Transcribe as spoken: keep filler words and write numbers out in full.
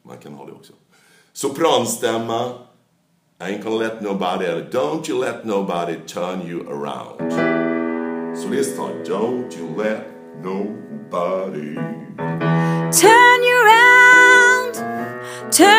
Man kan ha det också. Sopranstämma. I ain't gonna let nobody, don't you let nobody turn you around. Solist tar don't you let nobody turn you around, turn